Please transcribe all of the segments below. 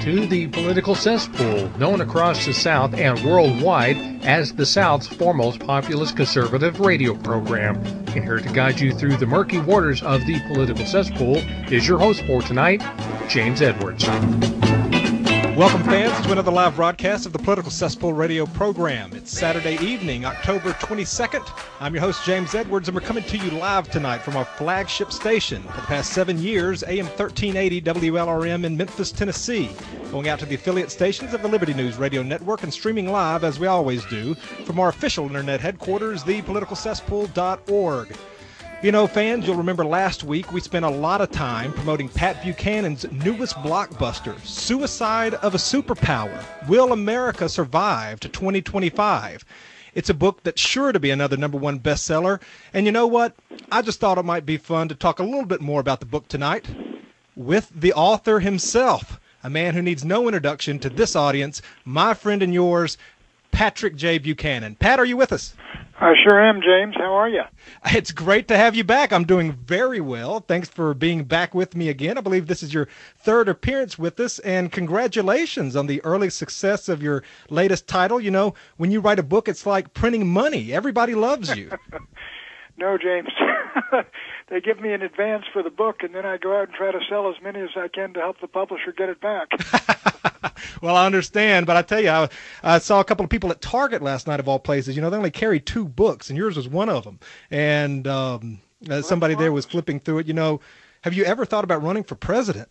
to the Political Cesspool, known across the South and worldwide as the South's foremost populist conservative radio program. And here to guide you through the murky waters of the Political Cesspool is your host for tonight, James Edwards. Welcome, fans, to another live broadcast of the Political Cesspool radio program. It's Saturday evening, October 22nd. I'm your host, James Edwards, and we're coming to you live tonight from our flagship station for the past 7 years, AM 1380 WLRM in Memphis, Tennessee, going out to the affiliate stations of the Liberty News Radio Network and streaming live, as we always do, from our official internet headquarters, thepoliticalcesspool.org. You know, fans, you'll remember last week we spent a lot of time promoting Pat Buchanan's newest blockbuster, Suicide of a Superpower: Will America Survive to 2025? It's a book that's sure to be another #1 bestseller. And you know what? I just thought it might be fun to talk a little bit more about the book tonight with the author himself, a man who needs no introduction to this audience, my friend and yours, Patrick J. Buchanan. Pat, are you with us? I sure am, James. How are you? It's great to have you back. I'm doing very well. Thanks for being back with me again. I believe this is your third appearance with us, and congratulations on the early success of your latest title. You know, when you write a book, it's like printing money. Everybody loves you. No, James. They give me an advance for the book, and then I go out and try to sell as many as I can to help the publisher get it back. Well, I understand, but I tell you, I saw a couple of people at Target last night, of all places. You know, they only carry 2 books, and yours was one of them. And somebody there was flipping through it. You know, have you ever thought about running for president?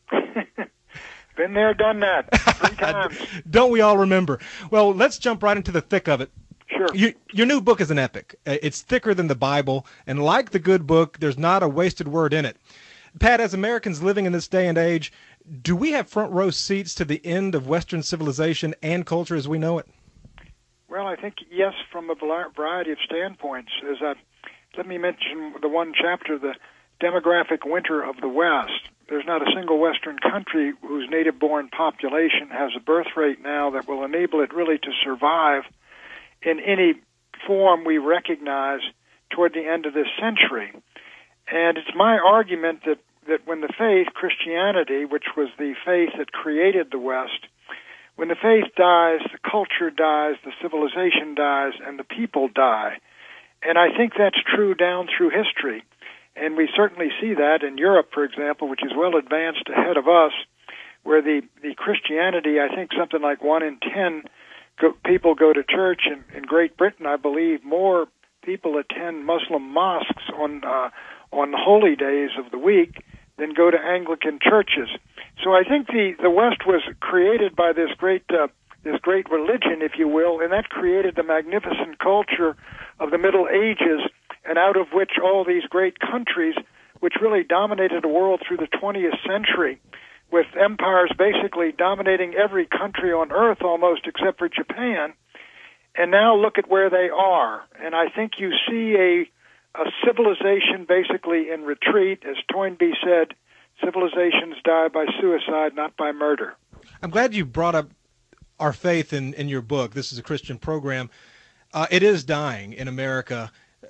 Been there, done that 3 times. Don't we all remember? Well, let's jump right into the thick of it. Sure. Your new book is an epic. It's thicker than the Bible, and like the good book, there's not a wasted word in it. Pat, as Americans living in this day and age, do we have front row seats to the end of Western civilization and culture as we know it? Well, I think yes, from a variety of standpoints. Let me mention the one chapter, the demographic winter of the West. There's not a single Western country whose native-born population has a birth rate now that will enable it really to survive in any form we recognize toward the end of this century. And it's my argument that when the faith, Christianity, which was the faith that created the West, when the faith dies, the culture dies, the civilization dies, and the people die. And I think that's true down through history. And we certainly see that in Europe, for example, which is well advanced ahead of us, where the Christianity, I think something like 1 in 10 people go to church. In Great Britain, I believe more people attend Muslim mosques on the holy days of the week than go to Anglican churches. So I think the West was created by this great religion, if you will, and that created the magnificent culture of the Middle Ages, and out of which all these great countries, which really dominated the world through the 20th century, with empires basically dominating every country on earth almost except for Japan. And now look at where they are. And I think you see a civilization basically in retreat. As Toynbee said, civilizations die by suicide, not by murder. I'm glad you brought up our faith in your book. This is a Christian program. It is dying in America,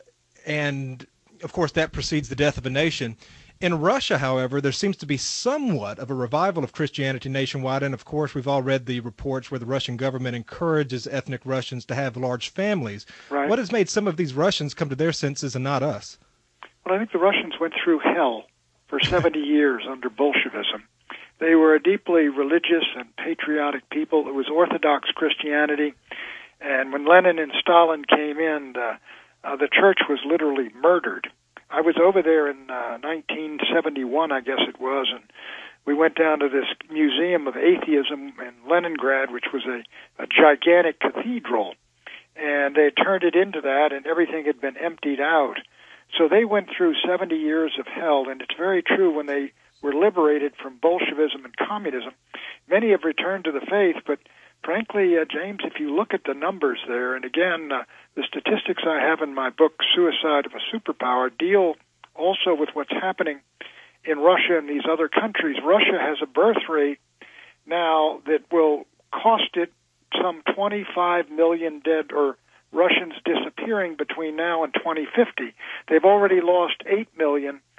and of course that precedes the death of a nation. In Russia, however, there seems to be somewhat of a revival of Christianity nationwide, and of course we've all read the reports where the Russian government encourages ethnic Russians to have large families. Right. What has made some of these Russians come to their senses and not us? Well, I think the Russians went through hell for 70 years under Bolshevism. They were a deeply religious and patriotic people. It was Orthodox Christianity, and when Lenin and Stalin came in, the church was literally murdered. I was over there in 1971, I guess it was, and we went down to this Museum of Atheism in Leningrad, which was a gigantic cathedral, and they had turned it into that, and everything had been emptied out. So they went through 70 years of hell, and it's very true when they were liberated from Bolshevism and communism. Many have returned to the faith, but frankly, James, if you look at the numbers there, and again, the statistics I have in my book, Suicide of a Superpower, deal also with what's happening in Russia and these other countries. Russia has a birth rate now that will cost it some 25 million dead or Russians disappearing between now and 2050. They've already lost 8 million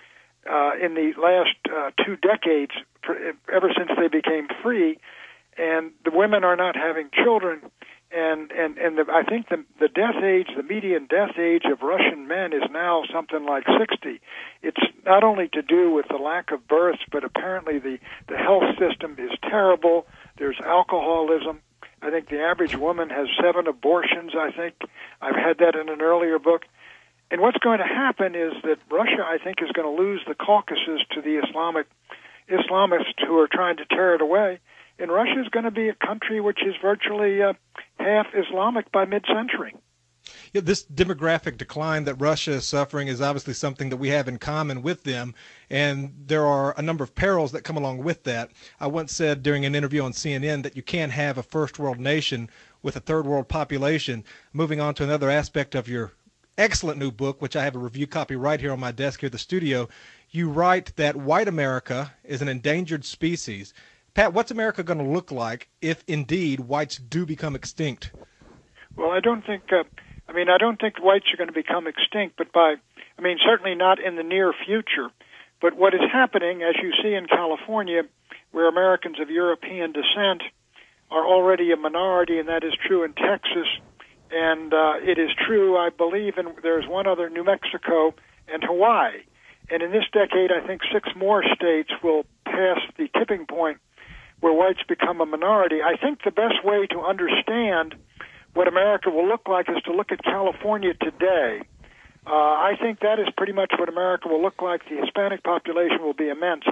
in the last 2 decades, ever since they became free, and the women are not having children. I think the death age, the median death age of Russian men is now something like 60. It's not only to do with the lack of births, but apparently the health system is terrible. There's alcoholism. I think the average woman has 7 abortions, I think. I've had that in an earlier book. And what's going to happen is that Russia, I think, is going to lose the Caucasus to the Islamists who are trying to tear it away. And Russia is going to be a country which is virtually half Islamic by mid-century. Yeah, this demographic decline that Russia is suffering is obviously something that we have in common with them, and there are a number of perils that come along with that. I once said during an interview on CNN that you can't have a first world nation with a third world population. Moving on to another aspect of your excellent new book, which I have a review copy right here on my desk here at the studio, you write that white America is an endangered species. Pat, what's America going to look like if indeed whites do become extinct? Well, I don't think whites are going to become extinct, but certainly not in the near future. But what is happening, as you see in California, where Americans of European descent are already a minority, and that is true in Texas, and it is true, I believe, there's one other, New Mexico and Hawaii. And in this decade, I think 6 more states will pass the tipping point where whites become a minority. I think the best way to understand what America will look like is to look at California today. I think that is pretty much what America will look like. The Hispanic population will be immense,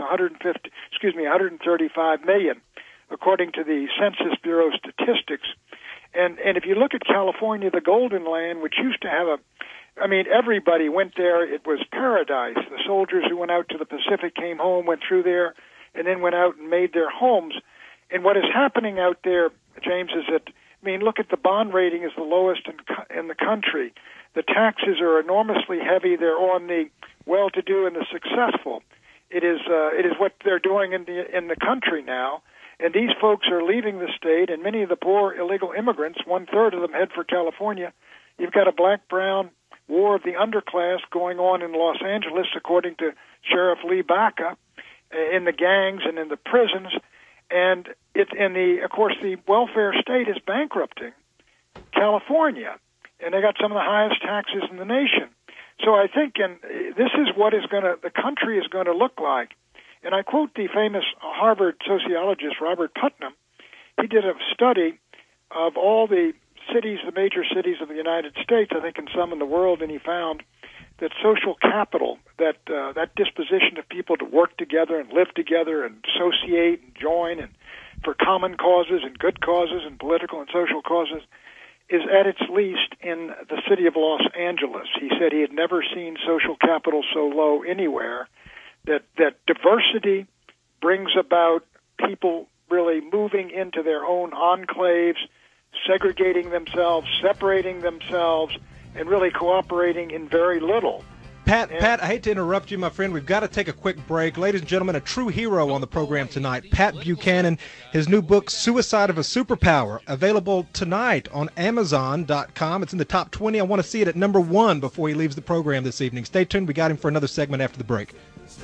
135 million, according to the Census Bureau statistics. And if you look at California, the Golden Land, which used to have everybody went there. It was paradise. The soldiers who went out to the Pacific came home, went through there, and then went out and made their homes. And what is happening out there, James, is that, look at the bond rating is the lowest in the country. The taxes are enormously heavy. They're on the well-to-do and the successful. It is what they're doing in the country now. And these folks are leaving the state, and many of the poor illegal immigrants, 1/3 of them head for California. You've got a black-brown war of the underclass going on in Los Angeles, according to Sheriff Lee Baca, in the gangs and in the prisons. And of course, the welfare state is bankrupting California, and they got some of the highest taxes in the nation. So I think, this is what the country is going to look like. And I quote the famous Harvard sociologist Robert Putnam. He did a study of all the major cities of the United States, I think, and some in the world, and he found that social capital, that disposition of people to work together and live together and associate and join and for common causes and good causes and political and social causes, is at its least in the city of Los Angeles. He said he had never seen social capital so low anywhere, that diversity brings about people really moving into their own enclaves, segregating themselves, separating themselves, and really cooperating in very little. Pat, I hate to interrupt you, my friend. We've got to take a quick break. Ladies and gentlemen, a true hero on the program tonight, Pat Buchanan. His new book, Suicide of a Superpower, available tonight on Amazon.com. It's in the top 20. I want to see it at number 1 before he leaves the program this evening. Stay tuned. We got him for another segment after the break.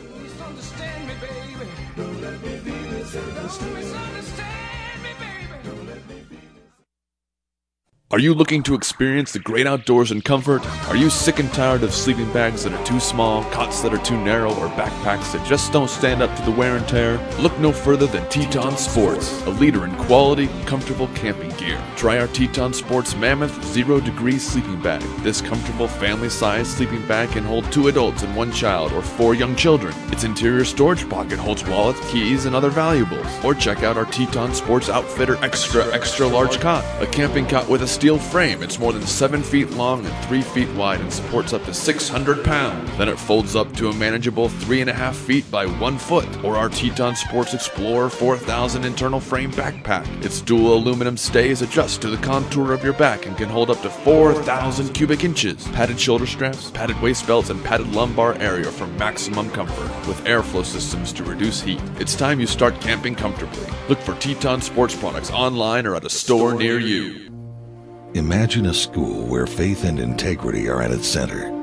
Are you looking to experience the great outdoors in comfort? Are you sick and tired of sleeping bags that are too small, cots that are too narrow, or backpacks that just don't stand up to the wear and tear? Look no further than Teton Sports, a leader in quality, comfortable camping gear. Try our Teton Sports Mammoth 0 Degree sleeping bag. This comfortable family-sized sleeping bag can hold 2 adults and 1 child, or 4 young children. Its interior storage pocket holds wallets, keys, and other valuables. Or check out our Teton Sports Outfitter Extra Large Cot, a camping cot with a steel frame. It's more than 7 feet long and 3 feet wide and supports up to 600 pounds. Then it folds up to a manageable 3.5 feet by 1 foot. Or our Teton Sports Explorer 4000 internal frame backpack. Its dual aluminum stays adjust to the contour of your back and can hold up to 4,000 cubic inches. Padded shoulder straps, padded waist belts, and padded lumbar area for maximum comfort, with airflow systems to reduce heat. It's time you start camping comfortably. Look for Teton Sports products online or at a store near you. Imagine a school where faith and integrity are at its center.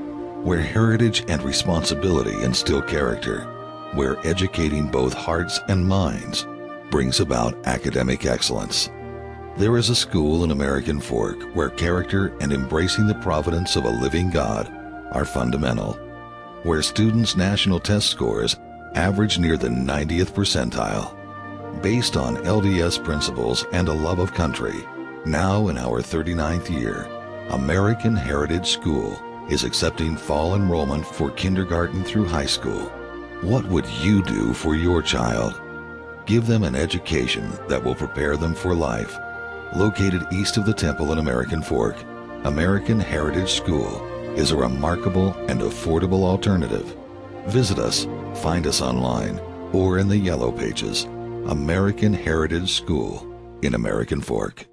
where heritage and responsibility instill character, where educating both hearts and minds brings about academic excellence. There is a school in American Fork where character and embracing the providence of a living God are fundamental, where students' national test scores average near the 90th percentile. Based on LDS principles and a love of country, now in our 39th year, American Heritage School is accepting fall enrollment for kindergarten through high school. What would you do for your child? Give them an education that will prepare them for life. Located east of the temple in American Fork, American Heritage School is a remarkable and affordable alternative. Visit us, find us online, or in the Yellow Pages. American Heritage School in American Fork.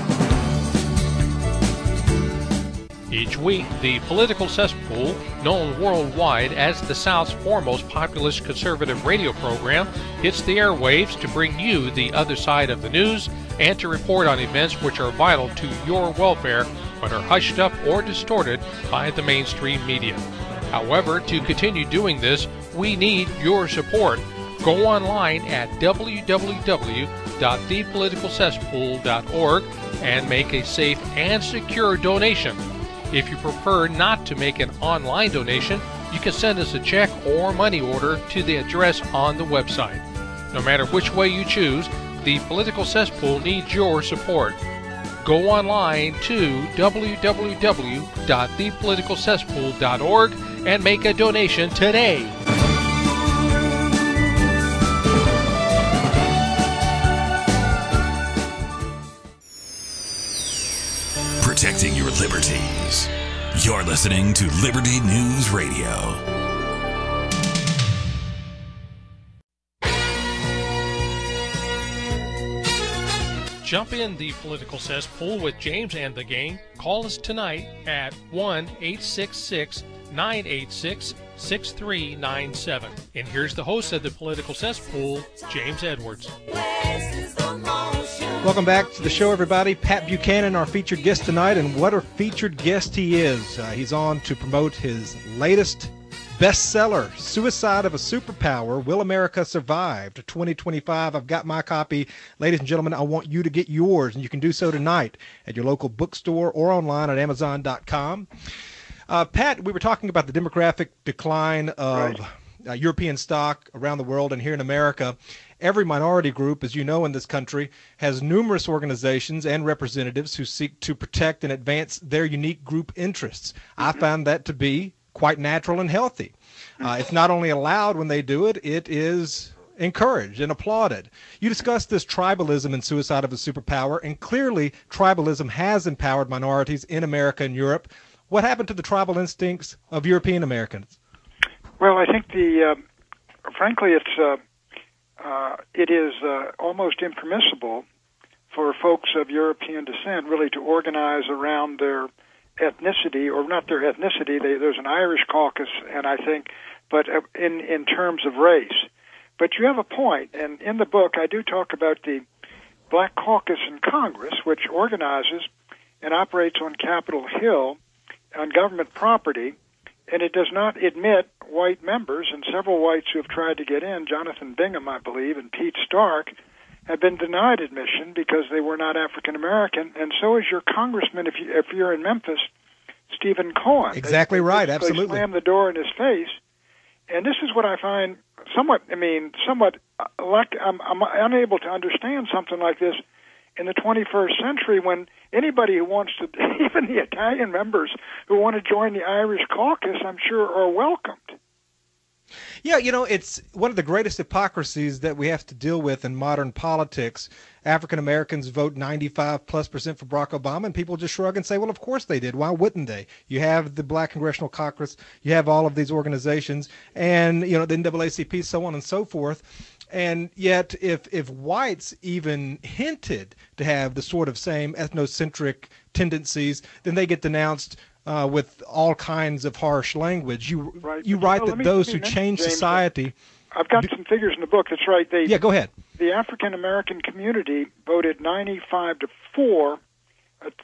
Each week, the Political Cesspool, known worldwide as the South's foremost populist conservative radio program, hits the airwaves to bring you the other side of the news and to report on events which are vital to your welfare but are hushed up or distorted by the mainstream media. However, to continue doing this, we need your support. Go online at www.thepoliticalcesspool.org and make a safe and secure donation. If you prefer not to make an online donation, you can send us a check or money order to the address on the website. No matter which way you choose, the Political Cesspool needs your support. Go online to www.thepoliticalcesspool.org and make a donation today. Protecting your liberties. You're listening to Liberty News Radio. Jump in the Political Cesspool with James and the gang. Call us tonight at 1-866-986-6397. And here's the host of the Political Cesspool, James Edwards. Welcome back to the show, everybody. Pat Buchanan, our featured guest tonight, and what a featured guest he is. He's on to promote his latest bestseller, Suicide of a Superpower, Will America Survive to 2025. I've got my copy. Ladies and gentlemen, I want you to get yours, and you can do so tonight at your local bookstore or online at Amazon.com. Pat, we were talking about the demographic decline of European stock around the world and here in America. Every minority group, as you know, in this country has numerous organizations and representatives who seek to protect and advance their unique group interests. I found that to be quite natural and healthy. It's not only allowed when they do it, it is encouraged and applauded. You discussed this tribalism in Suicide of a Superpower, and clearly tribalism has empowered minorities in America and Europe. What happened to the tribal instincts of European Americans? Well, I think frankly, it is almost impermissible for folks of European descent really to organize around their ethnicity, or not their ethnicity. There's an Irish caucus, and I think, but in terms of race. But you have a point, and in the book I do talk about the Black Caucus in Congress, which organizes and operates on Capitol Hill on government property, and it does not admit white members, and several whites who have tried to get in, Jonathan Bingham, I believe, and Pete Stark, have been denied admission because they were not African American, and so is your congressman if you're in Memphis, Stephen Cohen. Exactly right, absolutely. They slammed the door in his face, and this is what I find somewhat like I'm unable to understand something like this in the 21st century when anybody who wants to, even the Italian members who want to join the Irish caucus, I'm sure are welcomed. Yeah, you know, it's one of the greatest hypocrisies that we have to deal with in modern politics. African Americans vote 95+% for Barack Obama, and people just shrug and say, well, of course they did. Why wouldn't they? You have the Black Congressional Caucus, you have all of these organizations, and, you know, the NAACP, so on and so forth. And yet, if whites even hinted to have the sort of same ethnocentric tendencies, then they get denounced with all kinds of harsh language. You write that those who change society. I've got some figures in the book. That's right. Yeah, go ahead. The African American community voted 95-4, which is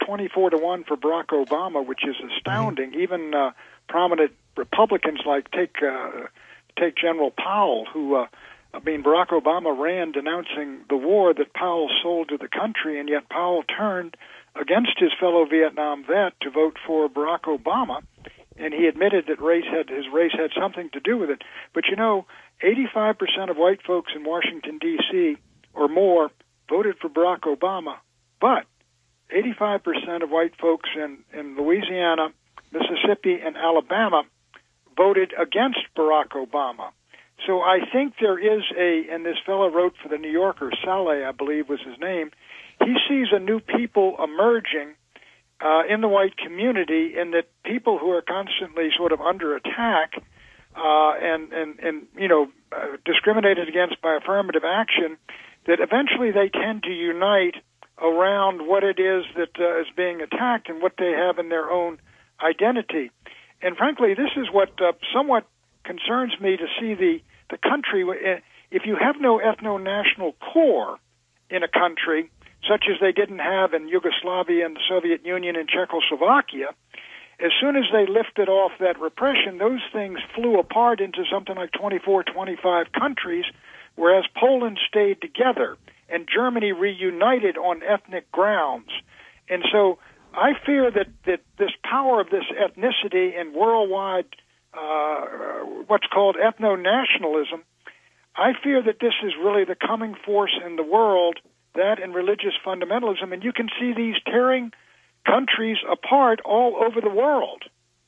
24-1 for Barack Obama, which is astounding. Even prominent Republicans like take General Powell, who Barack Obama ran denouncing the war that Powell sold to the country, and yet Powell turned against his fellow Vietnam vet to vote for Barack Obama, and he admitted that his race had something to do with it. But 85% of white folks in Washington, D.C. or more voted for Barack Obama, but 85% of white folks in Louisiana, Mississippi, and Alabama voted against Barack Obama. So I think there is and this fellow wrote for the New Yorker, Saleh, I believe was his name, he sees a new people emerging in the white community, in that people who are constantly sort of under attack and discriminated against by affirmative action, that eventually they tend to unite around what it is that is being attacked and what they have in their own identity. And frankly, this is what somewhat concerns me, to see the country, if you have no ethno-national core in a country, such as they didn't have in Yugoslavia and the Soviet Union and Czechoslovakia, as soon as they lifted off that repression, those things flew apart into something like 24, 25 countries, whereas Poland stayed together and Germany reunited on ethnic grounds. And so I fear that this power of this ethnicity and worldwide what's called ethno-nationalism, I fear that this is really the coming force in the world, that and religious fundamentalism, and you can see these tearing countries apart all over the world.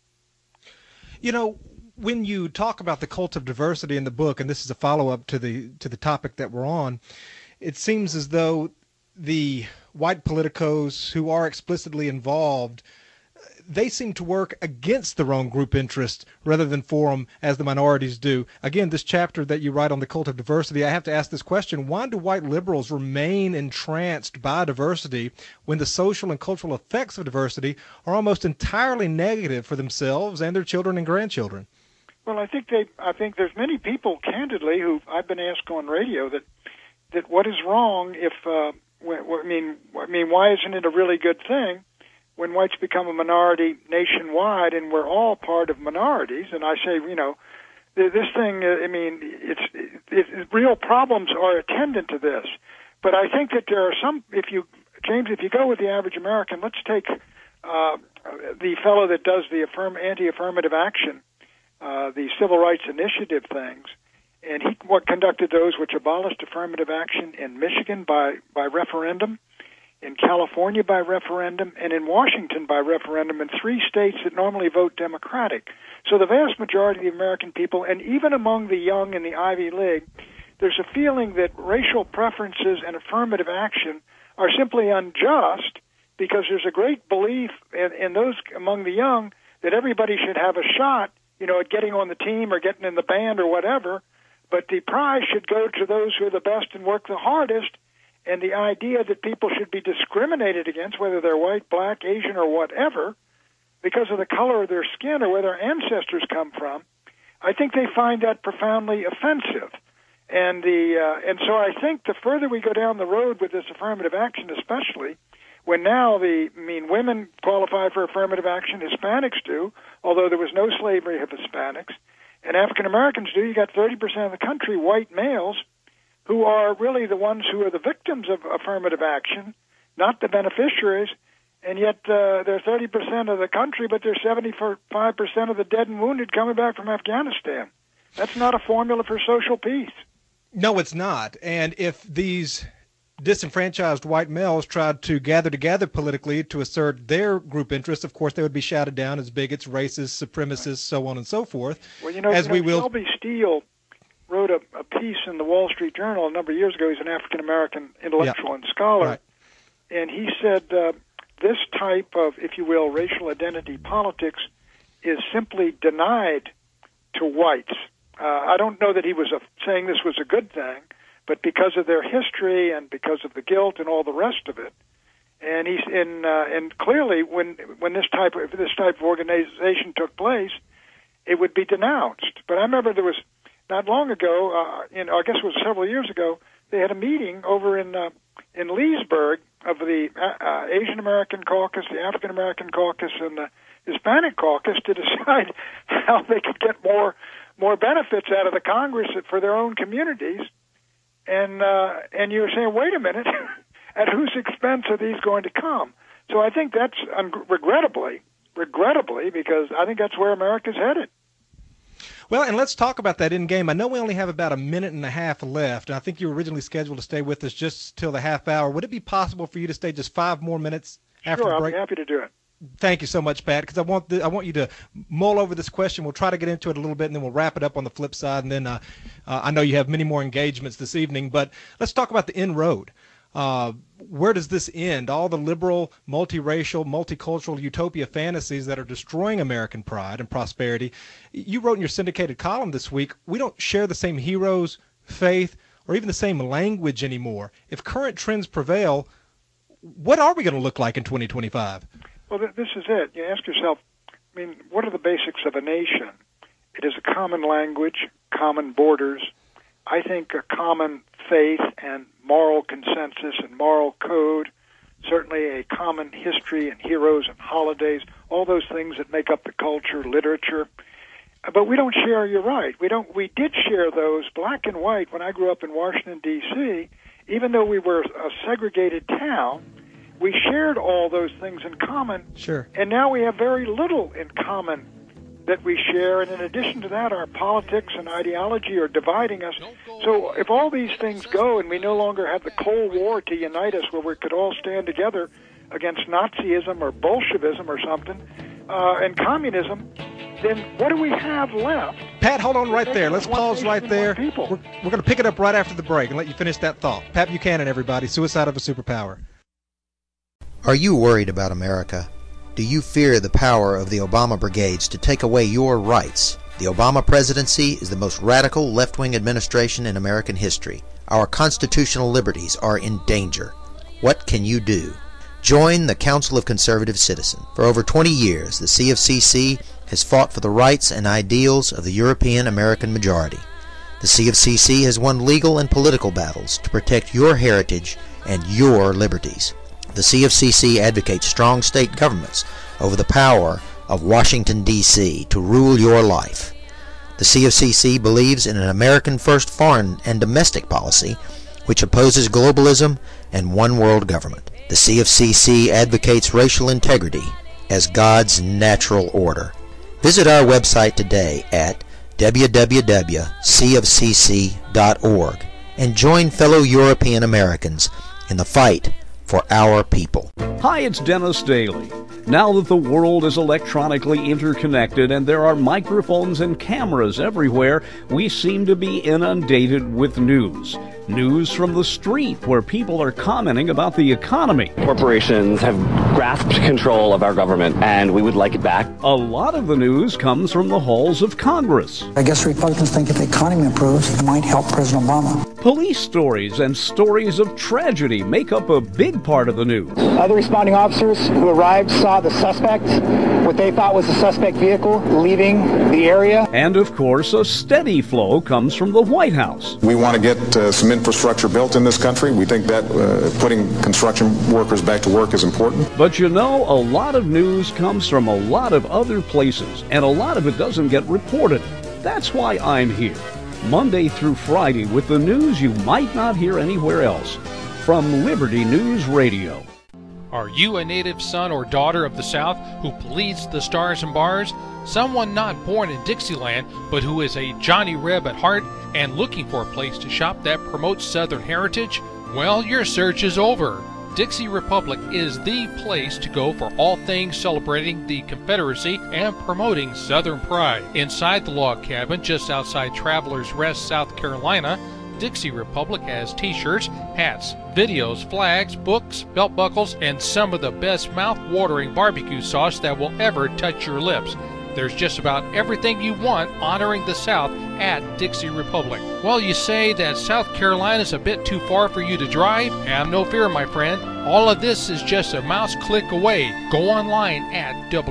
When you talk about the cult of diversity in the book, and this is a follow-up to the topic that we're on, it seems as though the white politicos who are explicitly involved, they seem to work against their own group interests rather than for them, as the minorities do. Again, this chapter that you write on the cult of diversity, I have to ask this question: why do white liberals remain entranced by diversity when the social and cultural effects of diversity are almost entirely negative for themselves and their children and grandchildren? Well, I think there's many people, candidly, who I've been asked on radio that what is wrong if why isn't it a really good thing when whites become a minority nationwide, and we're all part of minorities? And I say, this thing, it's real problems are attendant to this. But I think that there are some, if you go with the average American, let's take the fellow that does the anti-affirmative action, the civil rights initiative things, and he conducted those which abolished affirmative action in Michigan by referendum, in California by referendum, and in Washington by referendum, in 3 states that normally vote Democratic. So the vast majority of the American people, and even among the young in the Ivy League, there's a feeling that racial preferences and affirmative action are simply unjust, because there's a great belief in those among the young that everybody should have a shot, at getting on the team or getting in the band or whatever, but the prize should go to those who are the best and work the hardest. And the idea that people should be discriminated against, whether they're white, black, Asian, or whatever, because of the color of their skin or where their ancestors come from, I think they find that profoundly offensive. And so I think the further we go down the road with this affirmative action, especially when now women qualify for affirmative action, Hispanics do, although there was no slavery of Hispanics, and African Americans do. You got 30% of the country, white males, who are really the ones who are the victims of affirmative action, not the beneficiaries, and yet they're 30% of the country, but they're 75% of the dead and wounded coming back from Afghanistan. That's not a formula for social peace. No, it's not. And if these disenfranchised white males tried to gather together politically to assert their group interests, of course they would be shouted down as bigots, racists, supremacists, so on and so forth. Well, Shelby Steele wrote a piece in the Wall Street Journal a number of years ago. He's an African-American intellectual and scholar. Right. And he said this type of, if you will, racial identity politics is simply denied to whites. I don't know that he was saying this was a good thing, but because of their history and because of the guilt and all the rest of it. And and clearly when this type of organization took place, it would be denounced. But I remember there was, not long ago, I guess it was several years ago, they had a meeting over in Leesburg, of the Asian American caucus, the African American caucus, and the Hispanic caucus to decide how they could get more benefits out of the Congress for their own communities. And you're saying, wait a minute, at whose expense are these going to come? So I think that's regrettably, because I think that's where America's headed. Well, and let's talk about that end game. I know we only have about a minute and a half left, and I think you were originally scheduled to stay with us just till the half hour. Would it be possible for you to stay just 5 more minutes after the break? Sure, I'll be happy to do it. Thank you so much, Pat, because I want you to mull over this question. We'll try to get into it a little bit, and then we'll wrap it up on the flip side. And then I know you have many more engagements this evening, but let's talk about the end road. Where does this end? All the liberal, multiracial, multicultural utopia fantasies that are destroying American pride and prosperity. You wrote in your syndicated column this week, we don't share the same heroes, faith, or even the same language anymore. If current trends prevail, what are we going to look like in 2025? Well, this is it. You ask yourself, what are the basics of a nation? It is a common language, common borders, I think a common faith and moral consensus and moral code, certainly a common history and heroes and holidays, all those things that make up the culture, literature. But we don't share, you're right, we did share those black and white when I grew up in Washington, D.C. Even though we were a segregated town, we shared all those things in common. Sure. And now we have very little in common that we share, and in addition to that, our politics and ideology are dividing us. So if all these things go and we no longer have the Cold War to unite us where we could all stand together against Nazism or Bolshevism or something, and communism, then what do we have left? Pat, hold on right there. Let's pause right there. We're going to pick it up right after the break and let you finish that thought. Pat Buchanan, everybody, Suicide of a Superpower. Are you worried about America? Do you fear the power of the Obama brigades to take away your rights? The Obama presidency is the most radical left-wing administration in American history. Our constitutional liberties are in danger. What can you do? Join the Council of Conservative Citizens. For over 20 years, the CFCC has fought for the rights and ideals of the European American majority. The CFCC has won legal and political battles to protect your heritage and your liberties. The CFCC advocates strong state governments over the power of Washington, D.C. to rule your life. The CFCC believes in an American-first foreign and domestic policy which opposes globalism and one-world government. The CFCC advocates racial integrity as God's natural order. Visit our website today at www.cfcc.org and join fellow European Americans in the fight for our people. Hi, it's Dennis Daly. Now that the world is electronically interconnected and there are microphones and cameras everywhere, we seem to be inundated with news. News from the street where people are commenting about the economy. Corporations have grasped control of our government and we would like it back. A lot of the news comes from the halls of Congress. I guess Republicans think if the economy improves, it might help President Obama. Police stories and stories of tragedy make up a big part of the news. Other responding officers who arrived saw the suspect, what they thought was a suspect vehicle, leaving the area. And of course, a steady flow comes from the White House. We want to get some infrastructure built in this country. We think that putting construction workers back to work is important. But you know, a lot of news comes from a lot of other places, and a lot of it doesn't get reported. That's why I'm here, Monday through Friday, with the news you might not hear anywhere else, from Liberty News Radio. Are you a native son or daughter of the South who bleeds the stars and bars? Someone not born in Dixieland, but who is a Johnny Reb at heart and looking for a place to shop that promotes Southern heritage? Well, your search is over. Dixie Republic is the place to go for all things celebrating the Confederacy and promoting Southern pride. Inside the log cabin just outside Travelers Rest, South Carolina, Dixie Republic has t-shirts, hats, videos, flags, books, belt buckles, and some of the best mouth-watering barbecue sauce that will ever touch your lips. There's just about everything you want honoring the South at Dixie Republic. Well, you say that South Carolina's a bit too far for you to drive? Have no fear, my friend. All of this is just a mouse click away. Go online at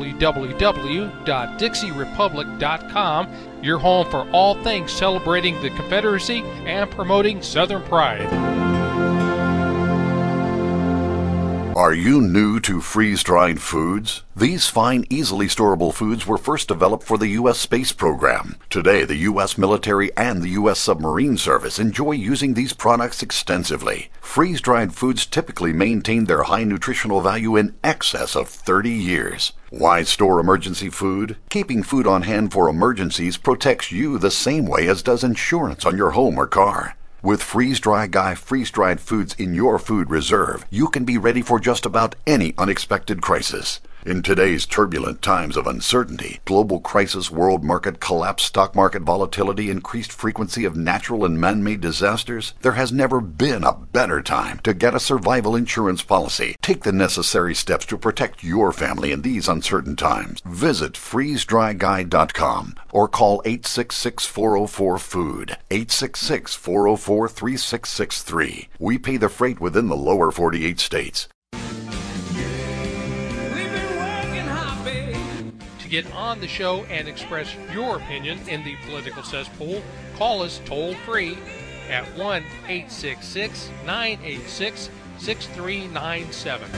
www.dixierepublic.com, your home for all things celebrating the Confederacy and promoting Southern pride. Are you new to freeze-dried foods? These fine, easily storable foods were first developed for the U.S. space program. Today, the U.S. military and the U.S. submarine service enjoy using these products extensively. Freeze-dried foods typically maintain their high nutritional value in excess of 30 years. Why store emergency food? Keeping food on hand for emergencies protects you the same way as does insurance on your home or car. With Freeze-Dry Guy freeze-dried foods in your food reserve, you can be ready for just about any unexpected crisis. In today's turbulent times of uncertainty, global crisis, world market collapse, stock market volatility, increased frequency of natural and man-made disasters, there has never been a better time to get a survival insurance policy. Take the necessary steps to protect your family in these uncertain times. Visit freezedryguy.com or call 866-404-FOOD, 866-404-3663. We pay the freight within the lower 48 states. To get on the show and express your opinion in the political cesspool, call us toll-free at 1-866-986-6397.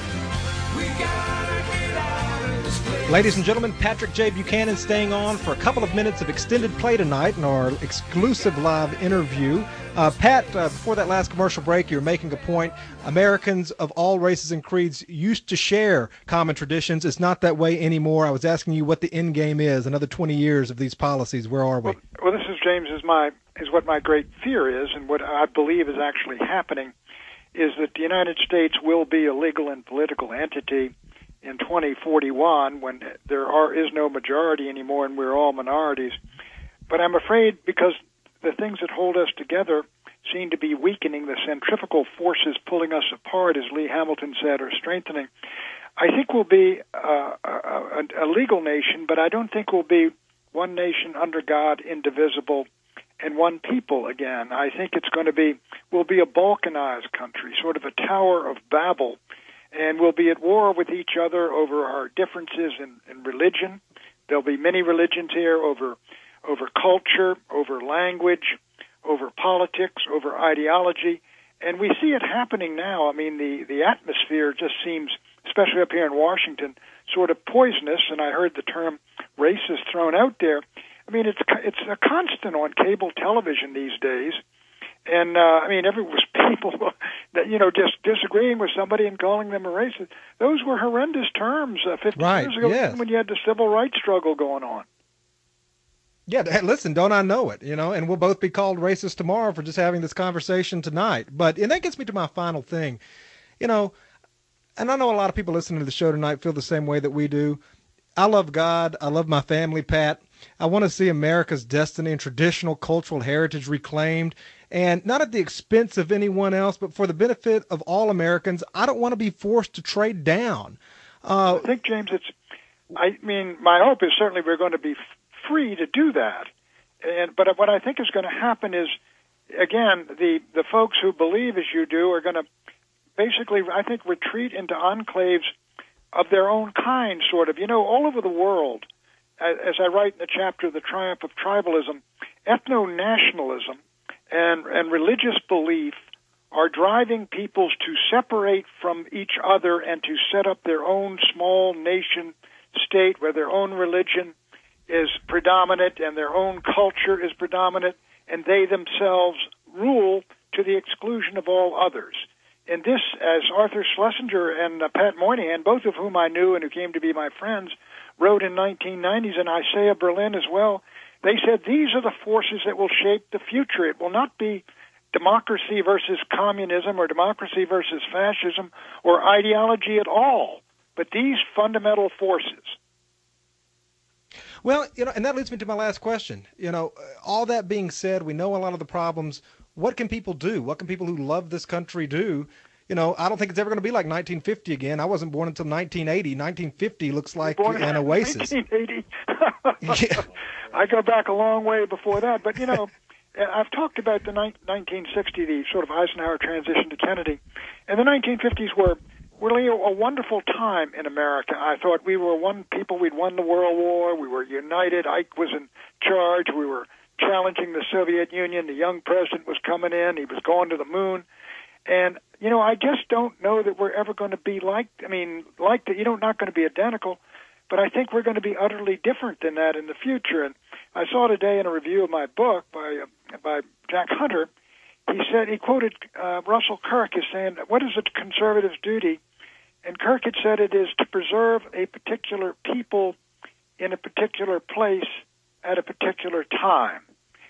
Ladies and gentlemen, Patrick J. Buchanan staying on for a couple of minutes of extended play tonight in our exclusive live interview. Pat, before that last commercial break, you were making a point. Americans of all races and creeds used to share common traditions. It's not that way anymore. I was asking you what the end game is. Another 20 years of these policies. Where are we? Well, this is, James, is what my great fear is, and what I believe is actually happening, is that the United States will be a legal and political entity in 2041 when there is no majority anymore and we're all minorities. But I'm afraid because the things that hold us together seem to be weakening, the centrifugal forces pulling us apart, as Lee Hamilton said, are strengthening. I think we'll be a legal nation, but I don't think we'll be one nation under God, indivisible, and one people again. I think we'll be a balkanized country, sort of a Tower of Babel. And we'll be at war with each other over our differences in religion. There'll be many religions here over culture, over language, over politics, over ideology. And we see it happening now. I mean, the atmosphere just seems, especially up here in Washington, sort of poisonous. And I heard the term racist thrown out there. I mean, it's a constant on cable television these days. And, people that, just disagreeing with somebody and calling them a racist. Those were horrendous terms 50 years ago, yes, when you had the civil rights struggle going on. Yeah, listen, don't I know it, and we'll both be called racist tomorrow for just having this conversation tonight. And that gets me to my final thing, and I know a lot of people listening to the show tonight feel the same way that we do. I love God. I love my family, Pat. I want to see America's destiny and traditional cultural heritage reclaimed, and not at the expense of anyone else, but for the benefit of all Americans. I don't want to be forced to trade down. I think, James, my hope is certainly we're going to be free to do that. But what I think is going to happen is, again, the folks who believe as you do are going to basically, I think, retreat into enclaves of their own kind, sort of. All over the world, as I write in the chapter, The Triumph of Tribalism, ethno-nationalism and religious belief are driving peoples to separate from each other and to set up their own small nation state where their own religion is predominant and their own culture is predominant, and they themselves rule to the exclusion of all others. And this, as Arthur Schlesinger and Pat Moynihan, both of whom I knew and who came to be my friends, wrote in 1990s, and Isaiah Berlin as well, they said these are the forces that will shape the future. It will not be democracy versus communism or democracy versus fascism or ideology at all, but these fundamental forces. Well, and that leads me to my last question. All that being said, we know a lot of the problems. What can people do? What can people who love this country do? I don't think it's ever going to be like 1950 again. I wasn't born until 1980. 1950 looks like an oasis. 1980. Yeah. I go back a long way before that. But, I've talked about the 1960, the sort of Eisenhower transition to Kennedy. And the 1950s were really a wonderful time in America. I thought we were one people. We'd won the World War. We were united. Ike was in charge. We were challenging the Soviet Union. The young president was coming in. He was going to the moon. And, I just don't know that we're ever going to be like that, not going to be identical, but I think we're going to be utterly different than that in the future. And I saw today in a review of my book by Jack Hunter, he quoted Russell Kirk as saying, what is a conservative's duty? And Kirk had said it is to preserve a particular people in a particular place at a particular time.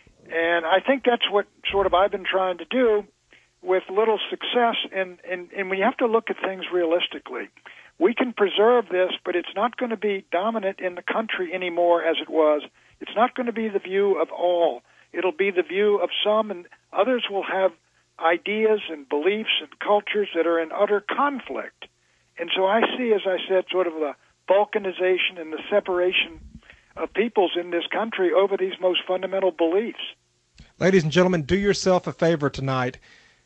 And I think that's what sort of I've been trying to do with little success. And we have to look at things realistically. We can preserve this, but it's not going to be dominant in the country anymore as it was. It's not going to be the view of all. It'll be the view of some, and others will have ideas and beliefs and cultures that are in utter conflict. And so I see, as I said, sort of the balkanization and the separation of peoples in this country over these most fundamental beliefs. Ladies and gentlemen, do yourself a favor tonight.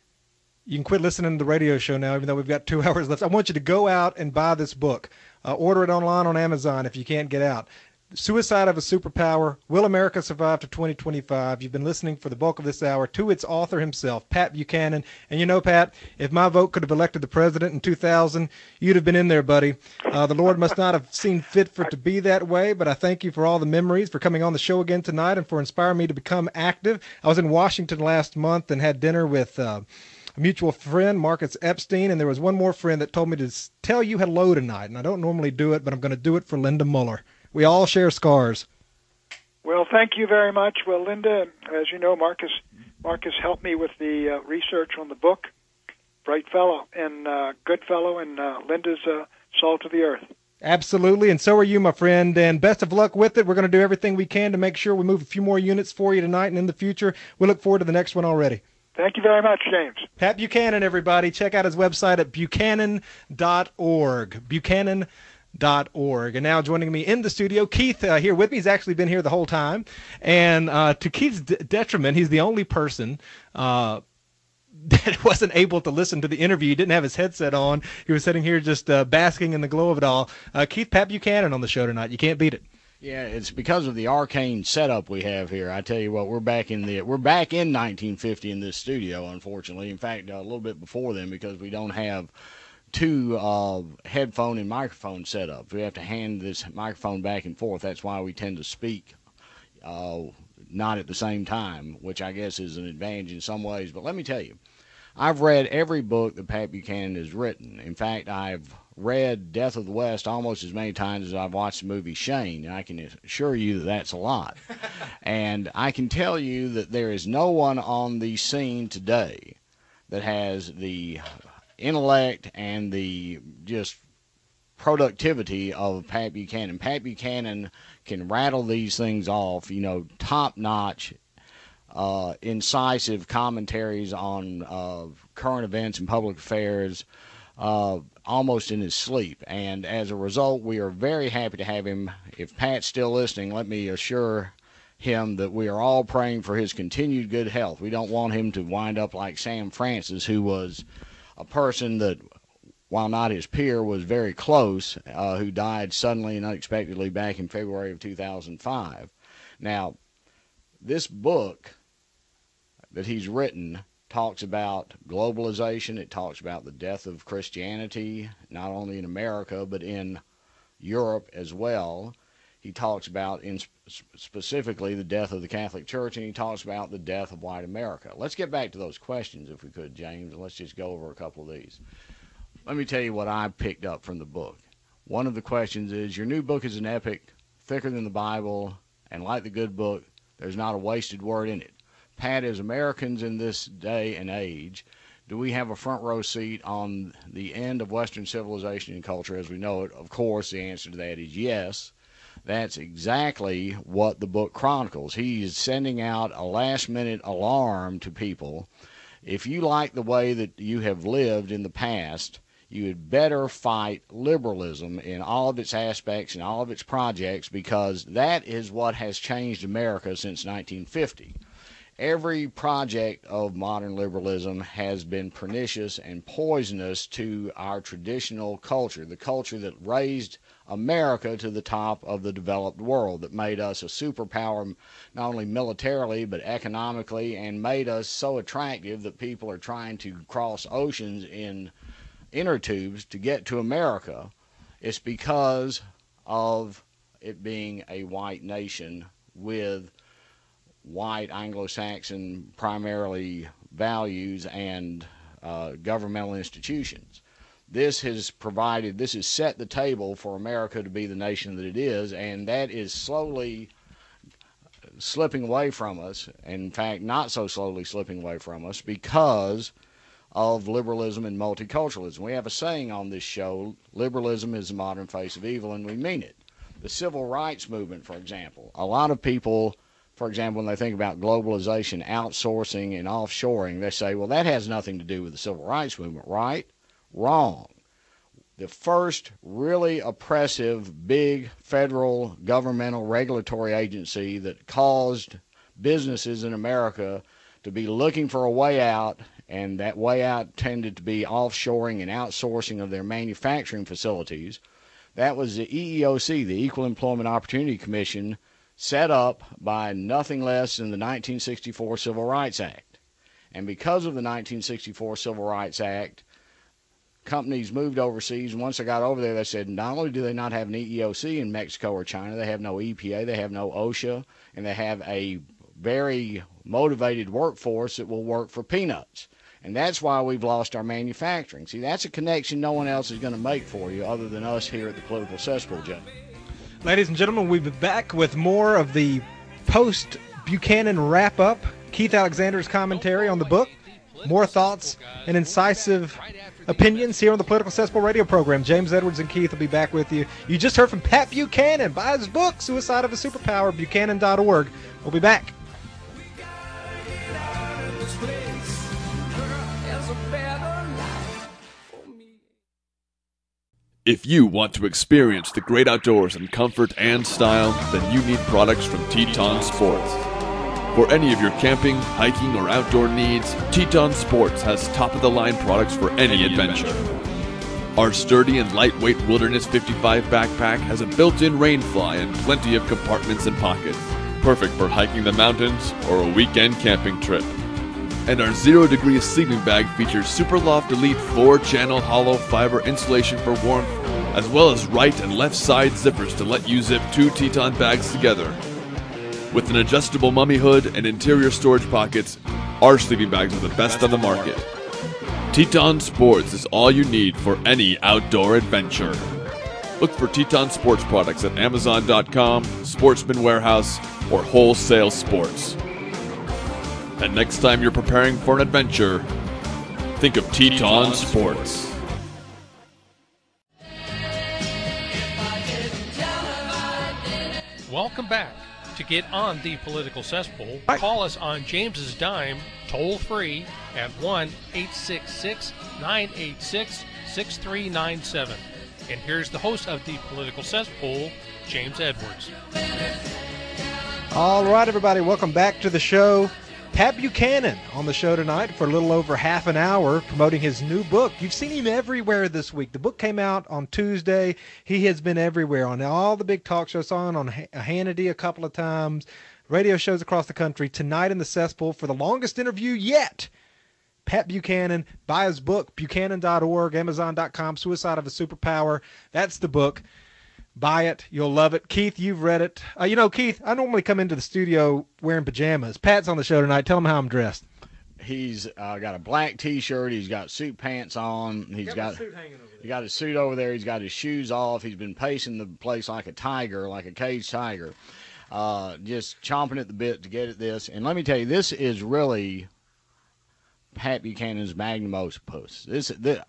You can quit listening to the radio show now, even though we've got 2 hours left. I want you to go out and buy this book. Order it online on Amazon if you can't get out. Suicide of a Superpower, Will America Survive to 2025? You've been listening for the bulk of this hour to its author himself, Pat Buchanan. And Pat, if my vote could have elected the president in 2000, you'd have been in there, buddy. The Lord must not have seen fit for it to be that way, but I thank you for all the memories, for coming on the show again tonight, and for inspiring me to become active. I was in Washington last month and had dinner with a mutual friend, Marcus Epstein, and there was one more friend that told me to tell you hello tonight, and I don't normally do it, but I'm going to do it for Linda Muller. We all share scars. Well, thank you very much. Well, Linda, as you know, Marcus helped me with the research on the book. Bright fellow and good fellow, and Linda's salt of the earth. Absolutely, and so are you, my friend, and best of luck with it. We're going to do everything we can to make sure we move a few more units for you tonight and in the future. We look forward to the next one already. Thank you very much, James. Pat Buchanan, everybody. Check out his website at buchanan.org. Buchanan.org. And now joining me in the studio, Keith here with me. He's actually been here the whole time. And to Keith's detriment, he's the only person that wasn't able to listen to the interview. He didn't have his headset on. He was sitting here just basking in the glow of it all. Keith, Pat Buchanan on the show tonight. You can't beat it. Yeah, it's because of the arcane setup we have here. I tell you what, we're back in 1950 in this studio, unfortunately. In fact, a little bit before then, because we don't have two headphone and microphone setups. We have to hand this microphone back and forth. That's why we tend to speak not at the same time, which I guess is an advantage in some ways. But let me tell you, I've read every book that Pat Buchanan has written. In fact, I've read Death of the West almost as many times as I've watched the movie Shane, and I can assure you that that's a lot. And I can tell you that there is no one on the scene today that has the intellect and the just productivity of Pat Buchanan. Pat Buchanan can rattle these things off, top-notch, incisive commentaries on current events and public affairs, almost in his sleep. And as a result, we are very happy to have him. If Pat's still listening, let me assure him that we are all praying for his continued good health. We don't want him to wind up like Sam Francis, who was a person that, while not his peer, was very close, who died suddenly and unexpectedly back in February of 2005. Now, this book that he's written talks about globalization. It talks about the death of Christianity, not only in America, but in Europe as well. He talks about, specifically, the death of the Catholic Church, and he talks about the death of white America. Let's get back to those questions, if we could, James, and let's just go over a couple of these. Let me tell you what I picked up from the book. One of the questions is, your new book is an epic, thicker than the Bible, and like the good book, there's not a wasted word in it. Pat, as Americans in this day and age, do we have a front row seat on the end of Western civilization and culture as we know it? Of course, the answer to that is yes. That's exactly what the book chronicles. He is sending out a last-minute alarm to people. If you like the way that you have lived in the past, you had better fight liberalism in all of its aspects and all of its projects, because that is what has changed America since 1950. Every project of modern liberalism has been pernicious and poisonous to our traditional culture, the culture that raised America to the top of the developed world, that made us a superpower not only militarily but economically, and made us so attractive that people are trying to cross oceans in inner tubes to get to America. It's because of it being a white nation with white Anglo-Saxon primarily values and governmental institutions. This has set the table for America to be the nation that it is, and that is slowly slipping away from us. In fact, not so slowly slipping away from us because of liberalism and multiculturalism. We have a saying on this show, liberalism is the modern face of evil, and we mean it. The civil rights movement, for example. A lot of people, for example, when they think about globalization, outsourcing, and offshoring, they say, well, that has nothing to do with the civil rights movement, right? Wrong. The first really oppressive, big federal governmental regulatory agency that caused businesses in America to be looking for a way out, and that way out tended to be offshoring and outsourcing of their manufacturing facilities. That was the EEOC, the Equal Employment Opportunity Commission, set up by nothing less than the 1964 Civil Rights Act. And because of the 1964 Civil Rights Act, companies moved overseas, and once they got over there, they said not only do they not have an EEOC in Mexico or China, they have no EPA, they have no OSHA, and they have a very motivated workforce that will work for peanuts. And that's why we've lost our manufacturing. See, that's a connection no one else is going to make for you other than us here at the Political Cesspool, Joe. Ladies and gentlemen, we'll be back with more of the post-Buchanan wrap-up, Keith Alexander's commentary on the book, more thoughts and incisive opinions here on the Political Cesspool radio program. James Edwards and Keith will be back with you. You just heard from Pat Buchanan. Buy his book, Suicide of a Superpower, Buchanan.org. We'll be back. If you want to experience the great outdoors in comfort and style, then you need products from Teton Sports. For any of your camping, hiking, or outdoor needs, Teton Sports has top-of-the-line products for any adventure. Our sturdy and lightweight Wilderness 55 backpack has a built-in rain fly and plenty of compartments and pockets, perfect for hiking the mountains or a weekend camping trip. And our 0 Degrees sleeping bag features Superloft Elite 4-channel hollow fiber insulation for warmth, as well as right and left side zippers to let you zip 2 Teton bags together. With an adjustable mummy hood and interior storage pockets, our sleeping bags are the best on the market. Teton Sports is all you need for any outdoor adventure. Look for Teton Sports products at Amazon.com, Sportsman Warehouse, or Wholesale Sports. And next time you're preparing for an adventure, think of Teton Sports. Welcome back. To get on the Political Cesspool, call us on James's dime, toll free at 1-866-986-6397. And here's the host of the Political Cesspool, James Edwards. All right, everybody, welcome back to the show. Pat Buchanan on the show tonight for a little over half an hour promoting his new book. You've seen him everywhere this week. The book came out on Tuesday. He has been everywhere on all the big talk shows, on Hannity a couple of times, radio shows across the country. Tonight in the Cesspool for the longest interview yet. Pat Buchanan. Buy his book, Buchanan.org, Amazon.com, Suicide of a Superpower. That's the book. Buy it. You'll love it. Keith, you've read it. Keith, I normally come into the studio wearing pajamas. Pat's on the show tonight. Tell him how I'm dressed. He's got a black T-shirt. He's got suit pants on. He's got his suit over there. He's got his shoes off. He's been pacing the place like a tiger, like a caged tiger, just chomping at the bit to get at this. And let me tell you, this is really Pat Buchanan's magnum opus. This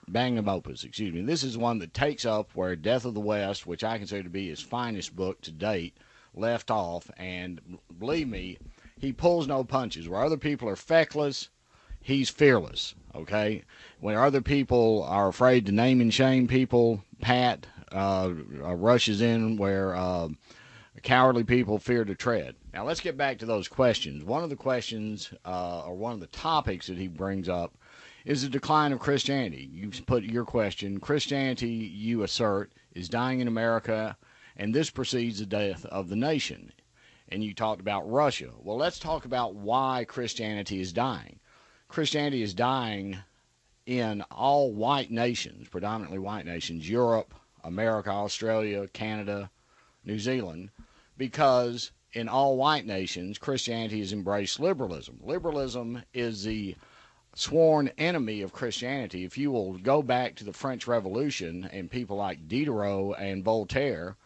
is one that takes up where Death of the West, which I consider to be his finest book to date, left off. And believe me, he pulls no punches. Where other people are feckless, he's fearless. Okay, when other people are afraid to name and shame people, Pat rushes in where cowardly people fear to tread. Now, let's get back to those questions. One of the questions, or one of the topics that he brings up, is the decline of Christianity. You put your question. Christianity, you assert, is dying in America, and this precedes the death of the nation. And you talked about Russia. Well, let's talk about why Christianity is dying. Christianity is dying in all white nations, predominantly white nations, Europe, America, Australia, Canada, New Zealand, because in all white nations, Christianity has embraced liberalism. Liberalism is the sworn enemy of Christianity. If you will go back to the French Revolution and people like Diderot and Voltaire,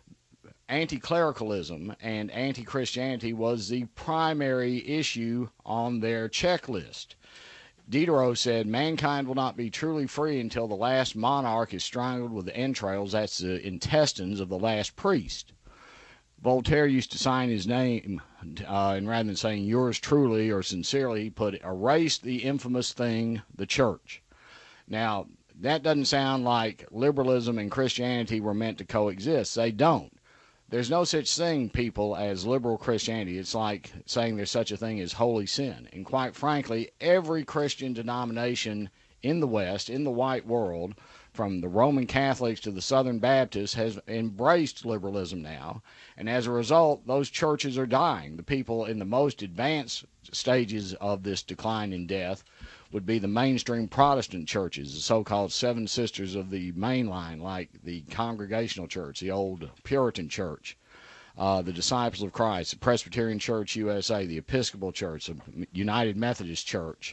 anti-clericalism and anti-Christianity was the primary issue on their checklist. Diderot said, mankind will not be truly free until the last monarch is strangled with the entrails, that's the intestines of the last priest. Voltaire used to sign his name, and rather than saying yours truly or sincerely, he put erase the infamous thing, the church. Now, that doesn't sound like liberalism and Christianity were meant to coexist. They don't. There's no such thing, people, as liberal Christianity. It's like saying there's such a thing as holy sin. And quite frankly, every Christian denomination in the West, in the white world, from the Roman Catholics to the Southern Baptists, has embraced liberalism now. And as a result, those churches are dying. The people in the most advanced stages of this decline in death would be the mainstream Protestant churches, the so-called Seven Sisters of the main line, like the Congregational Church, the old Puritan Church, the Disciples of Christ, the Presbyterian Church USA, the Episcopal Church, the United Methodist Church,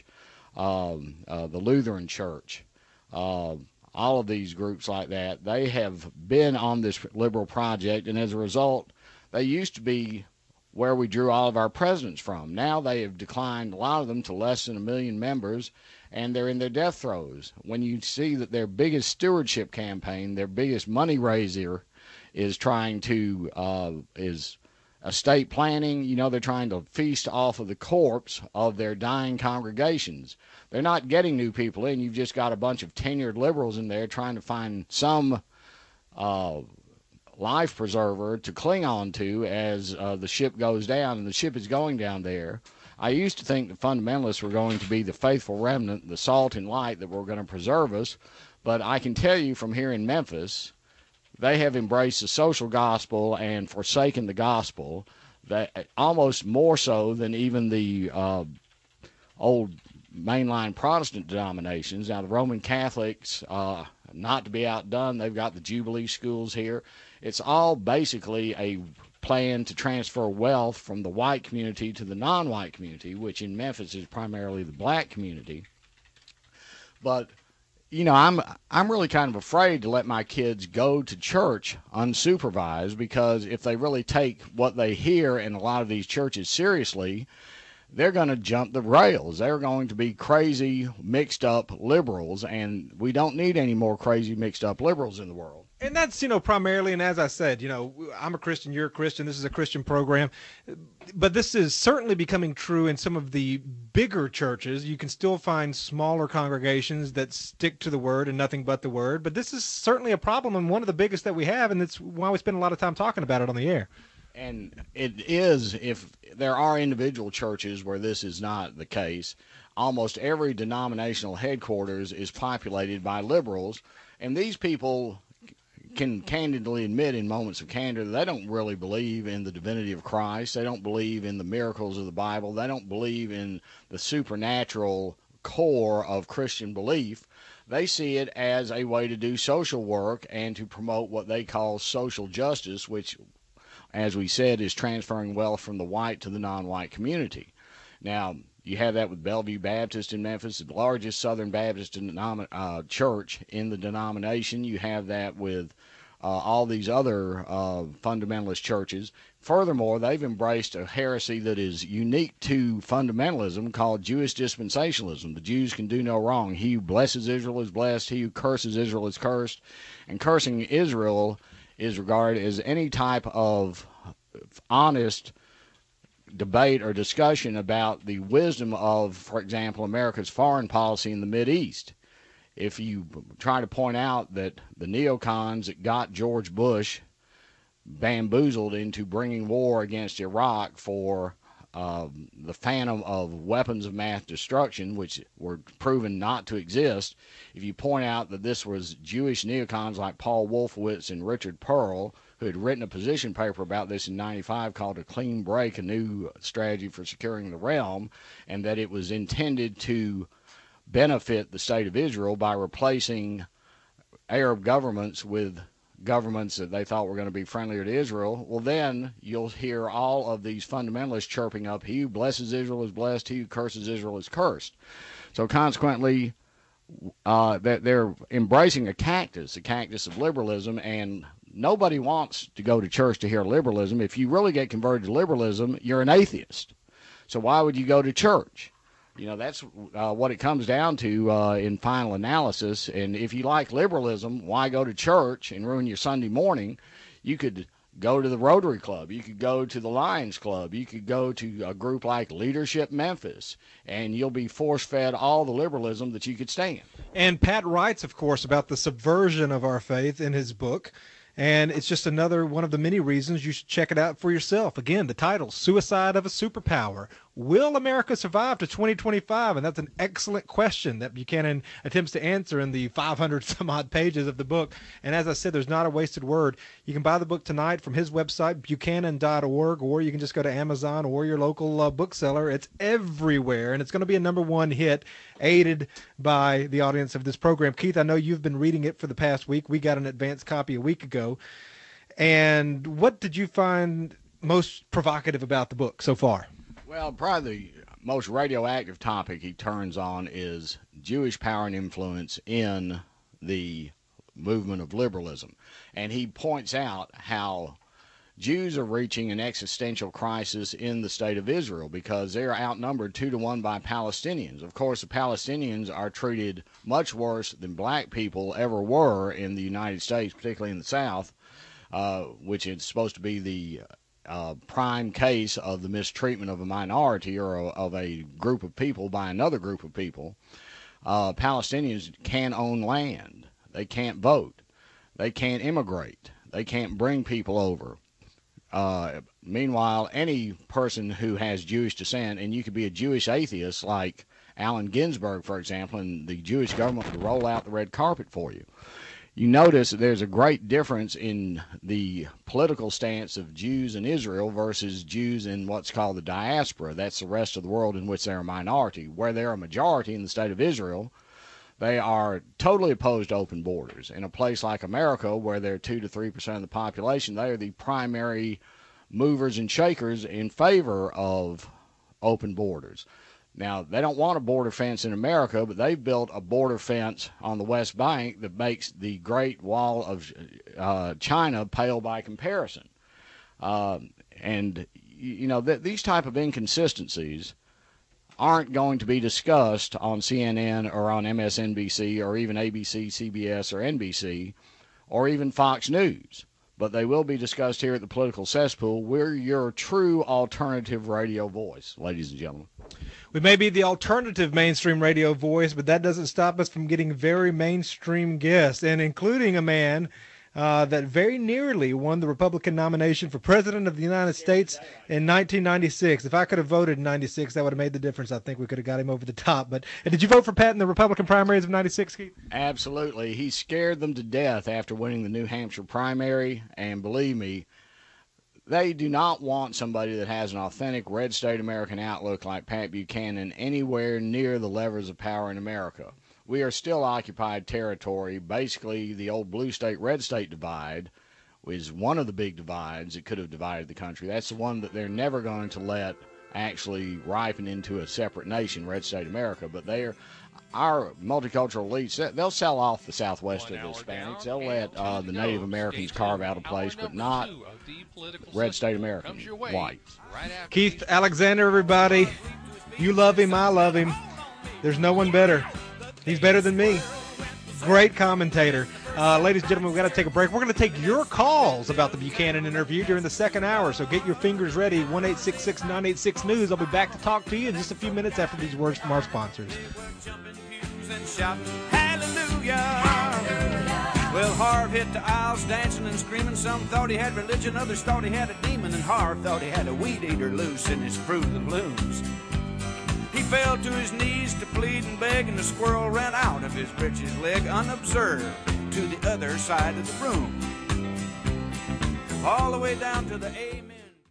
the Lutheran Church, all of these groups like that. They have been on this liberal project, and as a result, they used to be where we drew all of our presidents from. Now they have declined, a lot of them, to less than 1 million members, and they're in their death throes. When you see that their biggest stewardship campaign, their biggest money raiser, is trying to is estate planning, you know, they're trying to feast off of the corpse of their dying congregations. They're not getting new people in. You've just got a bunch of tenured liberals in there trying to find some life preserver to cling on to as the ship goes down, and the ship is going down there. I used to think the fundamentalists were going to be the faithful remnant, the salt and light that were going to preserve us, but I can tell you from here in Memphis, they have embraced the social gospel and forsaken the gospel, that almost more so than even the old mainline Protestant denominations. Now, the Roman Catholics, not to be outdone, they've got the Jubilee schools here. It's all basically a plan to transfer wealth from the white community to the non-white community, which in Memphis is primarily the black community. But, you know, I'm really kind of afraid to let my kids go to church unsupervised, because if they really take what they hear in a lot of these churches seriously, they're going to jump the rails. They're going to be crazy, mixed-up liberals, and we don't need any more crazy, mixed-up liberals in the world. And that's, you know, primarily, and as I said, you know, I'm a Christian, you're a Christian, this is a Christian program, but this is certainly becoming true in some of the bigger churches. You can still find smaller congregations that stick to the Word and nothing but the Word, but this is certainly a problem, and one of the biggest that we have, and that's why we spend a lot of time talking about it on the air. And it is, if there are individual churches where this is not the case, almost every denominational headquarters is populated by liberals, and these people can candidly admit in moments of candor they don't really believe in the divinity of Christ. They don't believe in the miracles of the Bible. They don't believe in the supernatural core of Christian belief. They see it as a way to do social work and to promote what they call social justice, which, as we said, is transferring wealth from the white to the non-white community. Now, you have that with Bellevue Baptist in Memphis, the largest Southern Baptist church in the denomination. You have that with all these other fundamentalist churches. Furthermore, they've embraced a heresy that is unique to fundamentalism called Jewish dispensationalism. The Jews can do no wrong. He who blesses Israel is blessed. He who curses Israel is cursed. And cursing Israel is regarded as any type of honest debate or discussion about the wisdom of, for example, America's foreign policy in the Mideast. If you try to point out that the neocons that got George Bush bamboozled into bringing war against Iraq for the phantom of weapons of mass destruction, which were proven not to exist. If you point out that this was Jewish neocons like Paul Wolfowitz and Richard Pearl, who had written a position paper about this in '95 called A Clean Break, a new strategy for securing the realm, and that it was intended to benefit the state of Israel by replacing Arab governments with governments that they thought were going to be friendlier to Israel, well, then you'll hear all of these fundamentalists chirping up, he who blesses Israel is blessed, he who curses Israel is cursed. So consequently, they're embracing a cactus of liberalism, and nobody wants to go to church to hear liberalism. If you really get converted to liberalism, you're an atheist. So why would you go to church? You know, that's what it comes down to in final analysis. And if you like liberalism, why go to church and ruin your Sunday morning? You could go to the Rotary Club. You could go to the Lions Club. You could go to a group like Leadership Memphis, and you'll be force-fed all the liberalism that you could stand. And Pat writes, of course, about the subversion of our faith in his book. And it's just another one of the many reasons you should check it out for yourself. Again, the title, Suicide of a Superpower. Will America survive to 2025? And that's an excellent question that Buchanan attempts to answer in the 500 some odd pages of the book. And as I said, there's not a wasted word. You can buy the book tonight from his website, buchanan.org, or you can just go to Amazon or your local bookseller. It's everywhere, and it's going to be a #1 hit, aided by the audience of this program. Keith, I know you've been reading it for the past week. We got an advance copy a week ago. And what did you find most provocative about the book so far? Well, probably the most radioactive topic he turns on is Jewish power and influence in the movement of liberalism. And he points out how Jews are reaching an existential crisis in the state of Israel because they are outnumbered 2-to-1 by Palestinians. Of course, the Palestinians are treated much worse than black people ever were in the United States, particularly in the South, which is supposed to be the prime case of the mistreatment of a minority or of a group of people by another group of people. Palestinians can't own land. They can't vote. They can't immigrate. They can't bring people over. Meanwhile, any person who has Jewish descent, and you could be a Jewish atheist like Allen Ginsberg, for example, and the Jewish government would roll out the red carpet for you. You notice that there's a great difference in the political stance of Jews in Israel versus Jews in what's called the diaspora. That's the rest of the world in which they're a minority. Where they're a majority in the state of Israel, they are totally opposed to open borders. In a place like America, where they're 2 to 3% of the population, they are the primary movers and shakers in favor of open borders. Now, they don't want a border fence in America, but they've built a border fence on the West Bank that makes the Great Wall of China pale by comparison. And, you know, these type of inconsistencies aren't going to be discussed on CNN or on MSNBC or even ABC, CBS, or NBC, or even Fox News. But they will be discussed here at the Political Cesspool. We're your true alternative radio voice, ladies and gentlemen. We may be the alternative mainstream radio voice, but that doesn't stop us from getting very mainstream guests, and including a man that very nearly won the Republican nomination for President of the United States in 1996. If I could have voted in 96, that would have made the difference. I think we could have got him over the top. But did you vote for Pat in the Republican primaries of 96, Keith? Absolutely. He scared them to death after winning the New Hampshire primary, and believe me, they do not want somebody that has an authentic red state American outlook like Pat Buchanan anywhere near the levers of power in America. We are still occupied territory. Basically, the old blue state-red state divide is one of the big divides that could have divided the country. That's the one that they're never going to let actually ripen into a separate nation, red state America. But our multicultural elites, they'll sell off the Southwest to the Hispanics. They'll let the Native Americans carve out a place, but not red state Americans, whites. Keith Alexander, everybody. You love him, I love him. There's no one better. He's better than me. Great commentator. Ladies and gentlemen, we've got to take a break. We're going to take your calls about the Buchanan interview during the second hour, so get your fingers ready. 1-866-986-NEWS. I'll be back to talk to you in just a few minutes after these words from our sponsors. And shout, hallelujah. Well, Harv hit the aisles dancing and screaming. Some thought he had religion, others thought he had a demon, and Harv thought he had a weed eater loose in his Fruit of the Blooms. He fell to his knees to plead and beg, and the squirrel ran out of his breeches leg unobserved to the other side of the room, all the way down to the amen.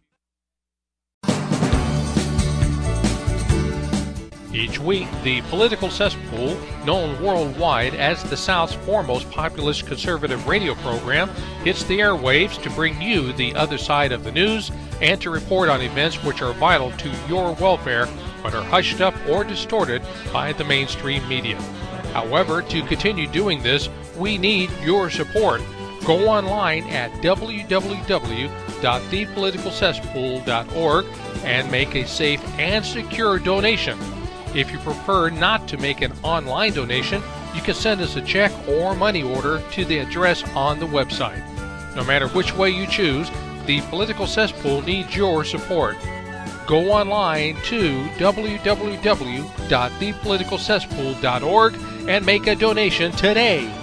Each week, the Political Cesspool, known worldwide as the South's foremost populist conservative radio program, hits the airwaves to bring you the other side of the news and to report on events which are vital to your welfare but are hushed up or distorted by the mainstream media. However, to continue doing this, we need your support. Go online at www.thepoliticalcesspool.org and make a safe and secure donation. If you prefer not to make an online donation, you can send us a check or money order to the address on the website. No matter which way you choose, the Political Cesspool needs your support. Go online to www.thepoliticalcesspool.org and make a donation today.